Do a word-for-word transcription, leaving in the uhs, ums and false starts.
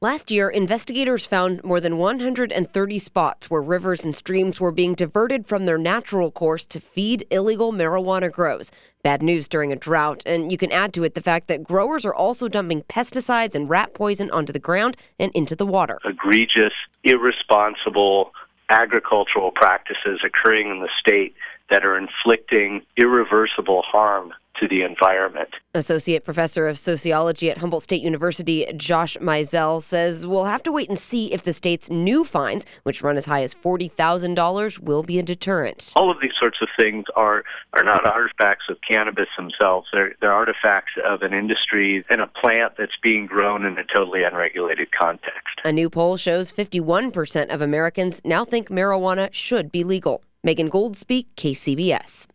Last year, investigators found more than one hundred thirty spots where rivers and streams were being diverted from their natural course to feed illegal marijuana grows. Bad news during a drought, and you can add to it the fact that growers are also dumping pesticides and rat poison onto the ground and into the water. Egregious, irresponsible agricultural practices occurring in the state that are inflicting irreversible harm to the environment. Associate Professor of Sociology at Humboldt State University, Josh Mizell, says we'll have to wait and see if the state's new fines, which run as high as forty thousand dollars, will be a deterrent. All of these sorts of things are, are not artifacts of cannabis themselves. They're, they're artifacts of an industry and a plant that's being grown in a totally unregulated context. A new poll shows fifty-one percent of Americans now think marijuana should be legal. Megan Goldspeak, K C B S.